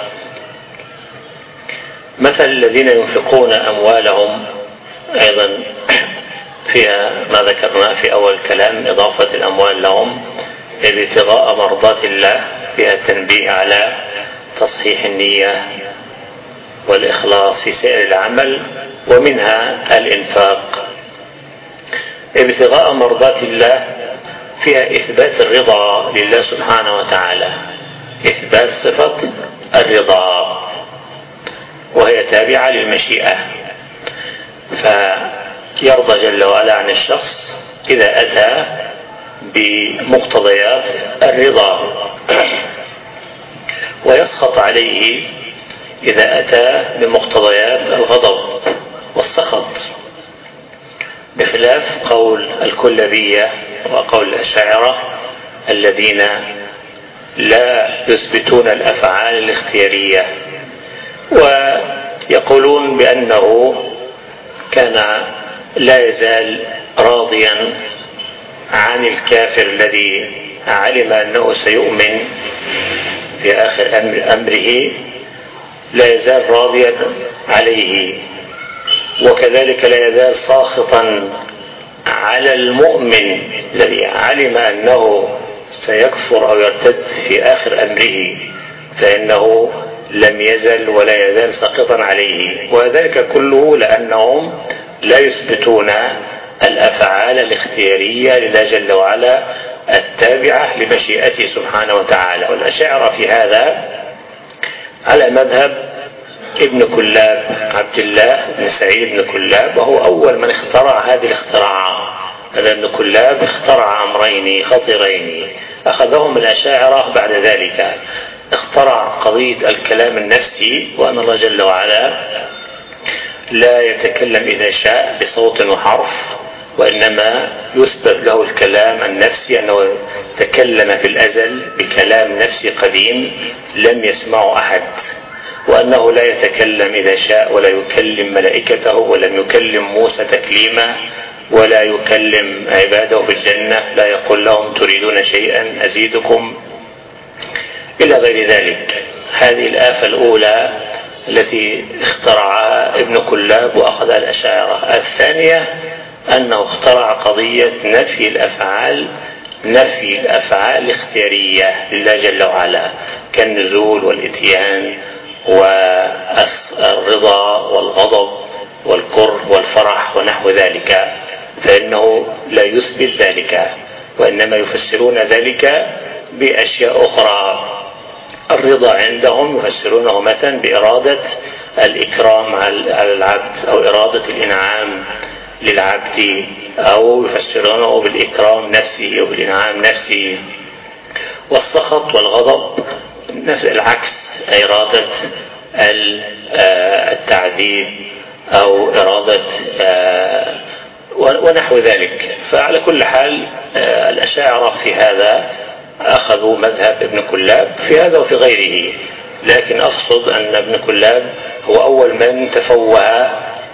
مثل الذين ينفقون أموالهم أيضا فيها ما ذكرنا في أول كلام، إضافة الأموال لهم ابتغاء مرضات الله، فيها التنبيه على تصحيح النية والإخلاص في سائر العمل، ومنها الإنفاق. ابتغاء مرضات الله فيها إثبات الرضا لله سبحانه وتعالى، إثبات صفة الرضا، وهي تابعة للمشيئة، فيرضى جل وعلا عن الشخص إذا أتى بمقتضيات الرضا، ويسخط عليه إذا أتى بمقتضيات الغضب والسخط، بخلاف قول الكلابية وقول الأشاعرة الذين لا يثبتون الأفعال الاختيارية، ويقولون بأنه كان لا يزال راضيا عن الكافر الذي علم أنه سيؤمن في آخر أمره، لا يزال راضيا عليه، وكذلك لا يزال ساخطا على المؤمن الذي علم أنه سيكفر أو يرتد في آخر أمره، فإنه لم يزل ولا يزال ساخطا عليه، وذلك كله لأنهم لا يثبتون الأفعال الاختيارية لله جل وعلا التابعة لمشيئته سبحانه وتعالى. والأشاعرة في هذا على مذهب ابن كلاب، عبد الله بن سعيد بن كلاب، وهو أول من اخترع هذه الاختراعات. هذا ابن كلاب اخترع أمرين خطيرين أخذهم الأشاعرة بعد ذلك. اخترع قضية الكلام النفسي، وأن الله جل وعلا لا يتكلم إذا شاء بصوت وحرف، وإنما يثبت له الكلام النفسي، أنه تكلم في الأزل بكلام نفسي قديم لم يسمعه أحد، وأنه لا يتكلم إذا شاء، ولا يكلم ملائكته، ولم يكلم موسى تكليما، ولا يكلم عباده في الجنة، لا يقول لهم تريدون شيئا أزيدكم، إلى غير ذلك. هذه الآفة الأولى التي اخترعها ابن كلاب وأخذها الأشاعرة. الثانية أنه اخترع قضية نفي الأفعال الاختيارية لله جل وعلا، كالنزول والإتيان والرضا والغضب والكره والفرح ونحو ذلك، فإنه لا يثبت ذلك، وإنما يفسرون ذلك بأشياء أخرى. الرضا عندهم يفسرونه مثلا بإرادة الإكرام على العبد، أو إرادة الإنعام للعبد، أو يفسرونه بالإكرام نفسه أو بالإنعام نفسه. والسخط والغضب نفس العكس، إرادة التعذيب أو إرادة ونحو ذلك. فعلى كل حال الأشاعرة في هذا أخذوا مذهب ابن كلاب في هذا وفي غيره، لكن أقصد أن ابن كلاب هو أول من تفوه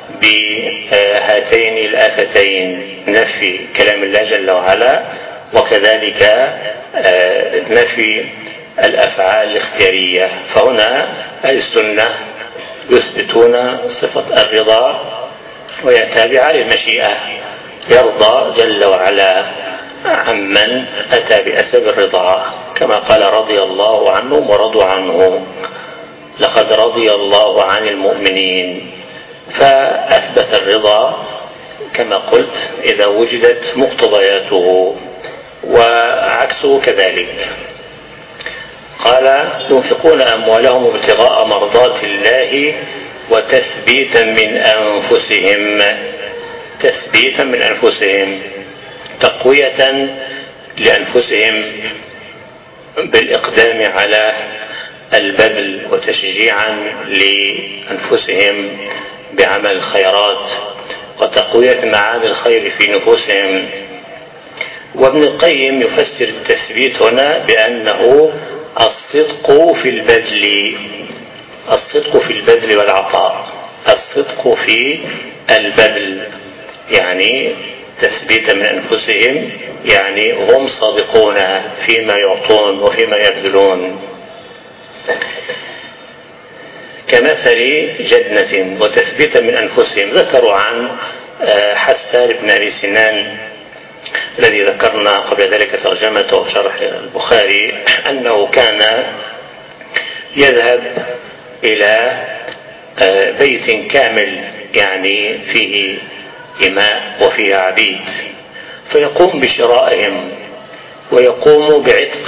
بهاتين الآفتين، نفي كلام الله جل وعلا، وكذلك نفي الأفعال الاختيارية. فهنا السنة يثبتون صفة الرضا وهي تابعة للمشيئة، يرضى جل وعلا عمن أتى بأسباب الرضا، كما قال رضي الله عنهم ورضوا عنه، لقد رضي الله عن المؤمنين. فأثبت الرضا كما قلت إذا وجدت مقتضياته، وعكسه كذلك. قال ينفقون أموالهم ابتغاء مرضات الله وتثبيتا من أنفسهم، تثبيتا من أنفسهم، تقوية لأنفسهم بالإقدام على البذل، وتشجيعا لأنفسهم بعمل الخيرات، وتقوية معاني الخير في نفوسهم. وابن القيم يفسر التثبيت هنا بأنه الصدق في البذل، الصدق في البذل والعطاء، الصدق في البذل يعني تثبيتا من أنفسهم، يعني هم صادقون فيما يعطون وفيما يبذلون. كمثل جنة وتثبيتا من أنفسهم. ذكروا عن حسان بن أبي سنان الذي ذكرنا قبل ذلك ترجمته في شرح البخاري أنه كان يذهب إلى بيت كامل يعني فيه إماء وفيه عبيد، فيقوم بشرائهم ويقوم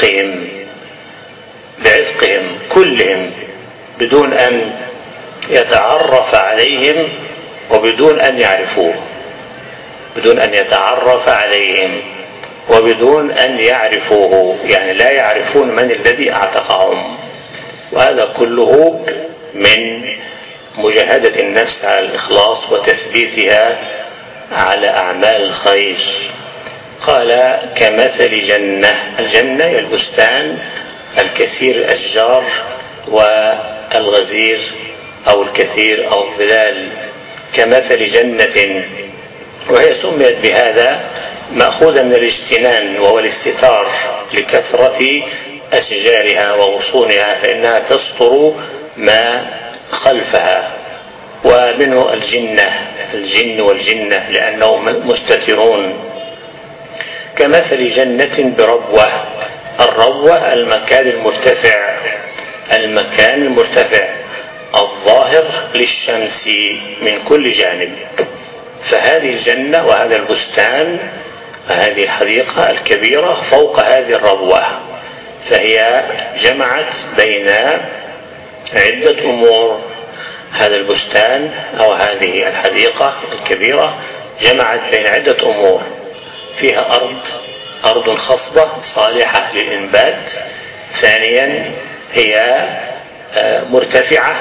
بعتقهم كلهم بدون أن يتعرف عليهم وبدون أن يعرفوه، بدون أن يتعرف عليهم وبدون أن يعرفوه، يعني لا يعرفون من الذي أعتقهم. وهذا كله من مجاهدة النفس على الإخلاص وتثبيتها على أعمال الخير. قال كمثل جنة، الجنة هي البستان الكثير الأشجار والغزير أو الكثير أو الظلال، كمثل جنة، وهي سميت بهذا مأخوذة من الاجتنان وهو الاستتار لكثرة أشجارها وغصونها، فإنها تستر ما خلفها. ومنه الجن والجنة لأنهم مستترون. كمثل جنة بربوة، الربوة المكان المرتفع، المكان المرتفع الظاهر للشمس من كل جانب. فهذه الجنة وهذا البستان وهذه الحديقة الكبيرة فوق هذه الربوة، فهي جمعت بين عدة أمور. هذا البستان أو هذه الحديقة الكبيرة جمعت بين عدة أمور، فيها أرض خصبة صالحة للإنبات. ثانيا هي مرتفعة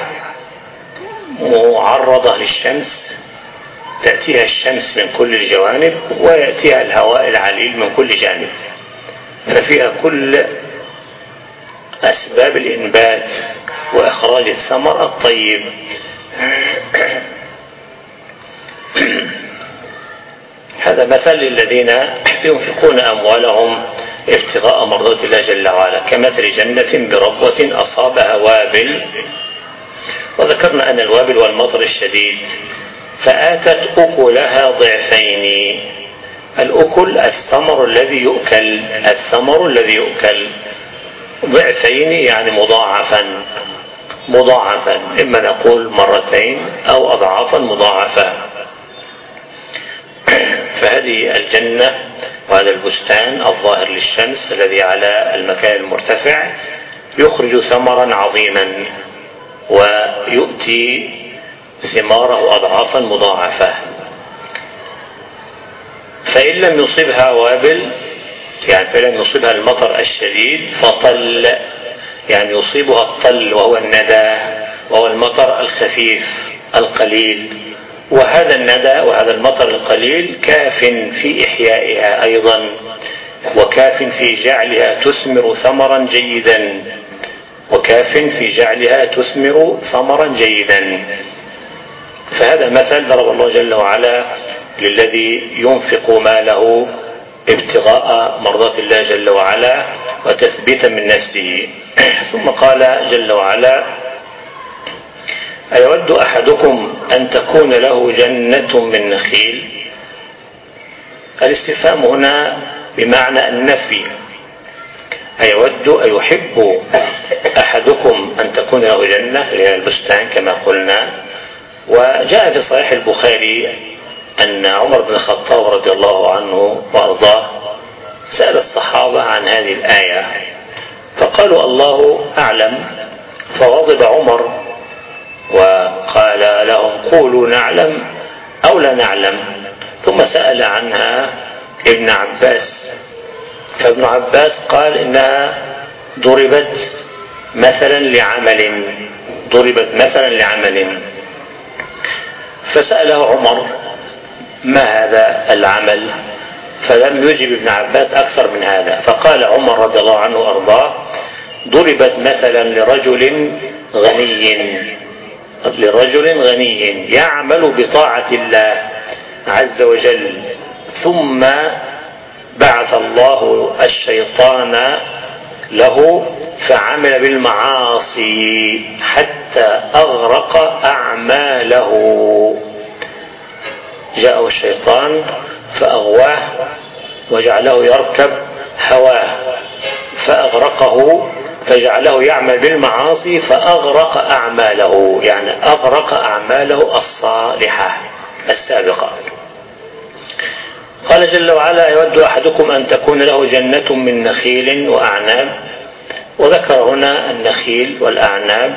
معرضة للشمس، تأتيها الشمس من كل الجوانب ويأتيها الهواء العليل من كل جانب، ففيها كل أسباب الإنبات وإخراج الثمر الطيب. هذا مثل للذين ينفقون أموالهم ابتغاء مرضات الله جل وعلا، كمثل جنة بربوة أصابها وابل. وذكرنا أن الوابل والمطر الشديد، فآتت أكلها ضعفين. الأكل الثمر الذي يؤكل، الثمر الذي يؤكل ضعفين يعني مضاعفا، إما نقول مرتين أو أضعافا مضاعفة. فهذه الجنة وهذا البستان الظاهر للشمس الذي على المكان المرتفع يخرج ثمرا عظيما ويؤتي ثماره أضعافا مضاعفة. فإن لم يصبها وابل، يعني فلم يصبها المطر الشديد، فطل، يعني يصيبها الطل وهو الندى وهو المطر الخفيف القليل. وهذا الندى وهذا المطر القليل كاف في إحيائها أيضا، وكاف في جعلها تثمر ثمرا جيدا، وكاف في جعلها تثمر ثمرا جيدا. فهذا مثل ضرب الله جل وعلا للذي ينفق ماله ابتغاء مرضات الله جل وعلا وتثبيتا من نفسه. ثم قال جل وعلا: أيود أحدكم أن تكون له جنة من نخيل؟ الاستفهام هنا بمعنى النفي، أيود أيحب أحدكم أن تكون له جنة لهذا البستان كما قلنا. وجاء في صحيح البخاري أن عمر بن الخطاب رضي الله عنه وأرضاه سأل الصحابة عن هذه الآية فقالوا الله أعلم، فغضب عمر وقال لهم قولوا نعلم أو لا نعلم، ثم سأل عنها ابن عباس، فابن عباس قال إنها ضربت مثلا لعمل، فسأله عمر ما هذا العمل، فلم يجب ابن عباس أكثر من هذا، فقال عمر رضي الله عنه وأرضاه ضربت مثلا لرجل غني يعمل بطاعة الله عز وجل، ثم بعث الله الشيطان له فعمل بالمعاصي حتى أغرق أعماله. جاءه الشيطان فأغواه وجعله يركب هواه فأغرقه، فجعله يعمل بالمعاصي فأغرق أعماله، يعني أغرق أعماله الصالحة السابقة. قال جل وعلا يود أحدكم أن تكون له جنة من نخيل وأعناب، وذكر هنا النخيل والأعناب،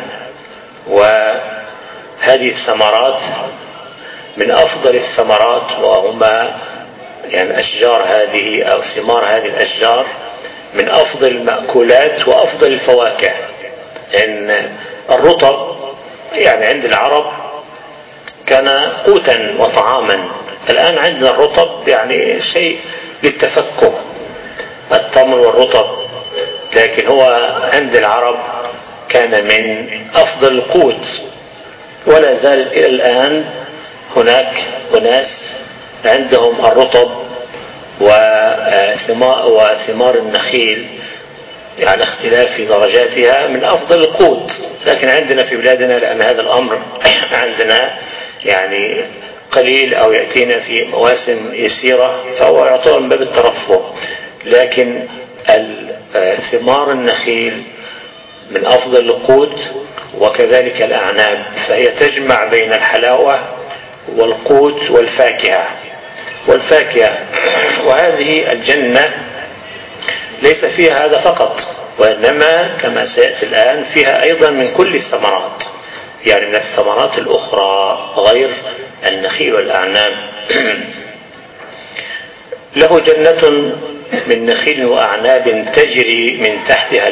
وهذه الثمرات من أفضل الثمرات، وهما يعني أشجار هذه أو ثمار هذه الأشجار من أفضل المأكولات وأفضل الفواكه. إن الرطب يعني عند العرب كان قوتا وطعاما، الآن عندنا الرطب يعني شيء للتفكه، التمر والرطب، لكن هو عند العرب كان من أفضل القوت، ولا زال إلى الآن هناك أناس عندهم الرطب وثمار النخيل يعني اختلاف في درجاتها من أفضل القوت، لكن عندنا في بلادنا لأن هذا الأمر عندنا يعني قليل أو يأتينا في مواسم يسيرة فهو يعتبر من باب الترفه، لكن ثمار النخيل من أفضل القوت، وكذلك الأعناب، فهي تجمع بين الحلاوة والقوت والفاكهة. وهذه الجنة ليس فيها هذا فقط، وإنما كما سيأتي الآن فيها أيضا من كل الثمرات، يعني من الثمرات الأخرى غير النخيل والأعناب. له جنة من نخيل وأعناب تجري من تحتها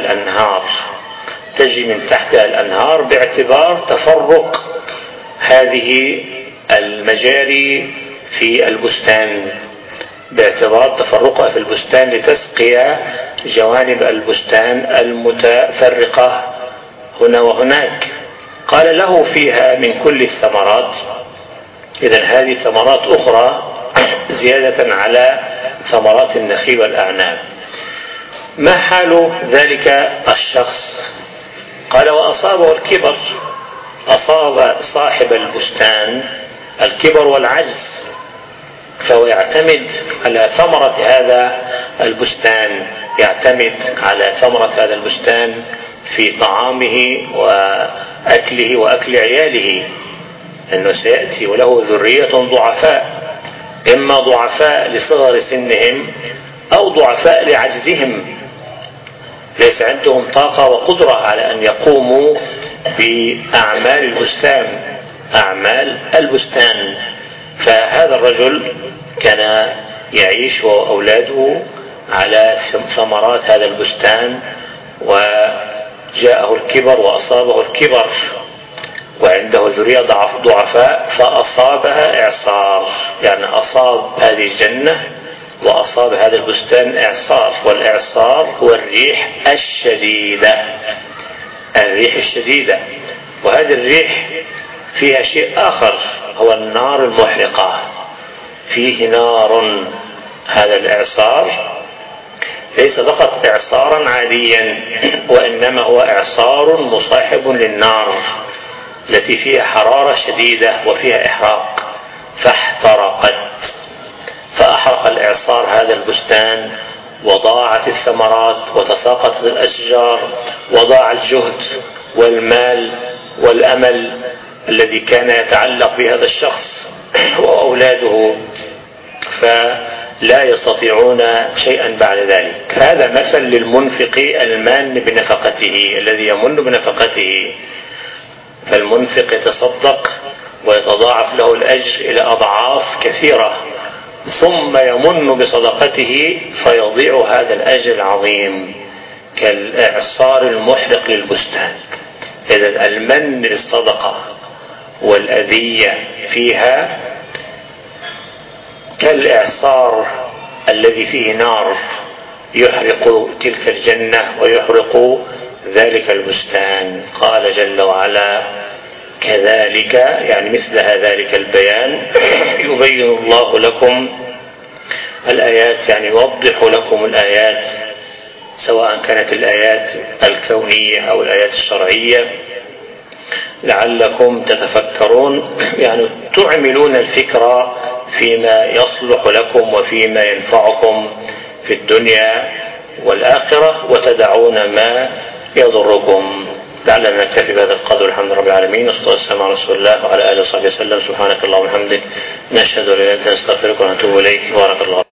الأنهار باعتبار تفرق هذه المجاري في البستان، باعتبار تفرقها في البستان لتسقي جوانب البستان المتفرقة هنا وهناك. قال له فيها من كل الثمرات، إذن هذه ثمرات أخرى زيادة على ثمرات النخيل والأعناب. ما حال ذلك الشخص؟ قال وأصابه الكبر، أصاب صاحب البستان الكبر والعجز، فهو يعتمد على ثمرة هذا البستان في طعامه وأكله وأكل عياله، أنه سيأتي وله ذرية ضعفاء، إما ضعفاء لصغر سنهم أو ضعفاء لعجزهم، ليس عندهم طاقة وقدرة على أن يقوموا بأعمال البستان. فهذا الرجل كان يعيش وأولاده على ثمرات هذا البستان، وجاءه الكبر وأصابه الكبر وعنده ذرية ضعفاء فأصابها إعصار، يعني أصاب هذه الجنة وأصاب هذا البستان إعصار، والإعصار هو الريح الشديدة. وهذه الريح فيها شيء آخر هو النار المحرقة، فيه نار. هذا الإعصار ليس فقط إعصارا عاديا، وإنما هو إعصار مصاحب للنار التي فيها حرارة شديدة وفيها إحراق، فاحترقت، فأحرق الإعصار هذا البستان وضاعت الثمرات وتساقطت الأشجار وضاع الجهد والمال والأمل الذي كان يتعلق بهذا الشخص وأولاده، فلا يستطيعون شيئا بعد ذلك. هذا مثل للمنفق المان بنفقته، الذي يمن بنفقته، فالمنفق يتصدق ويتضاعف له الأجر إلى أضعاف كثيرة، ثم يمن بصدقته فيضيع هذا الأجر العظيم كالإعصار المحرق للبستان. إذا المن بالصدقة والأذية فيها كالإعصار الذي فيه نار يحرق تلك الجنة ويحرق ذلك البستان. قال جل وعلا: كذلك، يعني مثل ذلك البيان، يبين الله لكم الآيات، يعني يوضح لكم الآيات، سواء كانت الآيات الكونية أو الآيات الشرعية، لعلكم تتفكرون، يعني تعملون الفكرة فيما يصلح لكم وفيما ينفعكم في الدنيا والآخرة، وتدعون ما يضركم. لعلنا نكتفي بهذا القدر. الحمد لله رب العالمين، والصلاة والسلام على رسول الله وعلى آله وصحبه وسلم. سبحانك اللهم وبحمدك، نشهد أن لا إله إلا أنت، نستغفرك ونتوب إليك. بارك الله.